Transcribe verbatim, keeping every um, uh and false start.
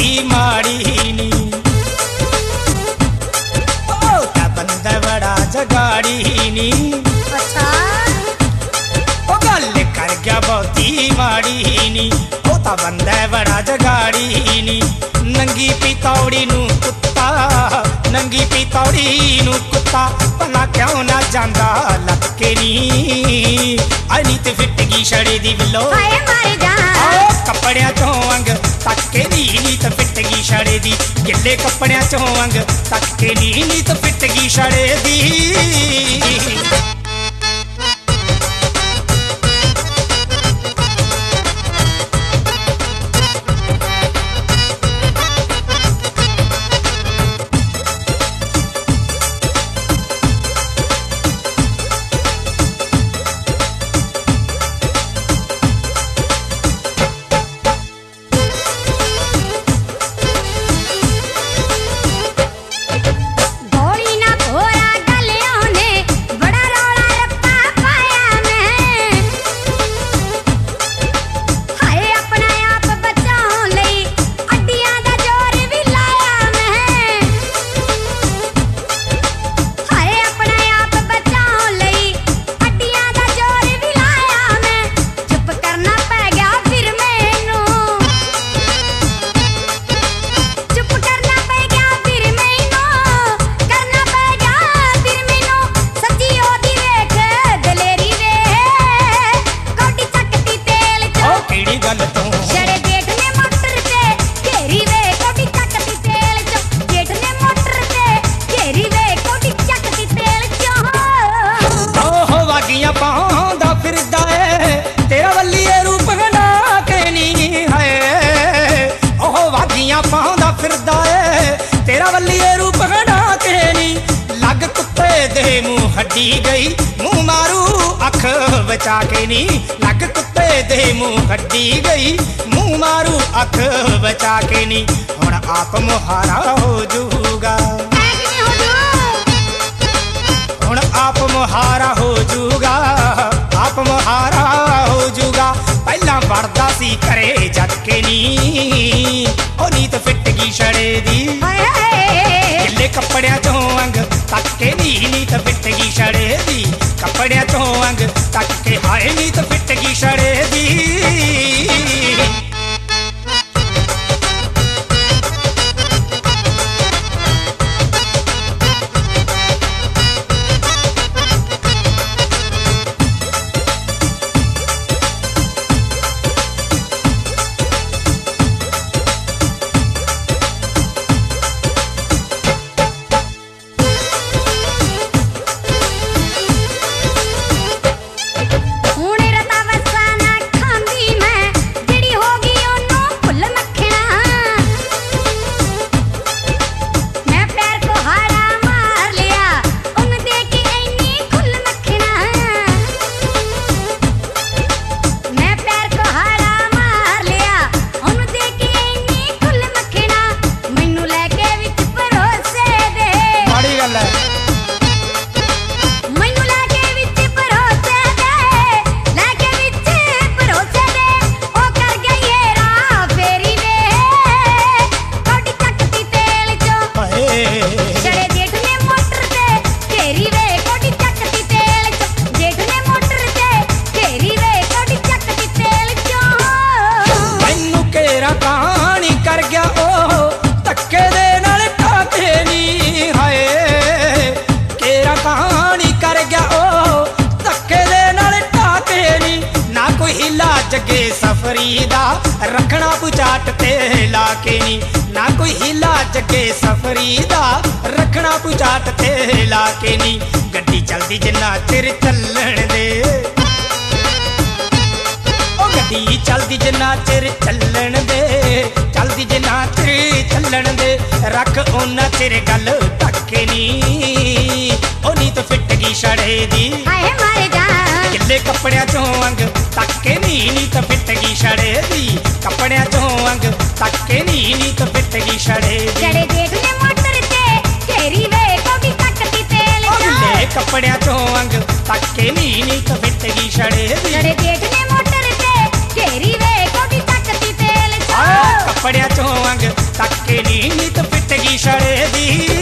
माड़ी नी ओ ता बंदा बड़ा जगाड़ी नी अच्छा ओ गल कर गया बहुती माड़ी नी ओ ता बंदा बड़ा जगाड़ी नी नंगी पितौड़ी नू कुत्ता नंगी पितौड़ी नू कुत्ता भला क्यों ना जांदा लग के नी अनी ते फिट गई छड़े दी बिलो हाय मारे जान कपड़ियां चों अंग तक के नी नी ते फिट गई छड़े दी गिले कपड़ियां चों अंग तक के नी नी ते फिट गई छड़े दी हड्डी गई मुंह मारू अख बचा के नी लग कुत्ते दे मुंह हड्डी गई मुंह मारू अख बचा के नी हुण आप मुहारा हो जूगा हुण आप मुहारा हो जूगा आप मुहारा हो जूगा पहला बढ़दा सी करे जट के नी ओ नीत फिट गई छड़े दी गिले कपड़ियां चों अंग तक के नी नीत फिट गई छड़े दी कपड़ियां चों अंग तक के हाय नीत फिट गई छड़े दी जगे सफरी दा रखना बुचाट ते ला के नी ना कोई हिला जगे सफरी दा रखना बुचाट ते ला के नी गड्डी चलदी जिन्ना चिर चलण दे ओ गड्डी चलदी जिन्ना चिर चलण दे चलदी जिन्ना चिर चलण दे रख ओना चिर गल टके नी ओ नी तो फिट गई छड़े दी हाय मारे जान गिले कपड़ियां चों अंग तक के नी नी तो फिट गई छड़े दी कपड़ियां चों अंग तक के नी नी तो फिट गई छड़े दी जड़े देख ले मोटर ते तेरी वे कोटी तकती तेल गिले कपड़ियां चों अंग तक के नी नी तो फिट गई छड़े दी जड़े देख ले मोटर ते तेरी वे कोटी तकती तेल कपड़ियां चों अंग ਤੱਕ ਕੇ ਨੀ ਨੀਤ ਫਿੱਟ ਗਈ ਛੜੇ ਦੀ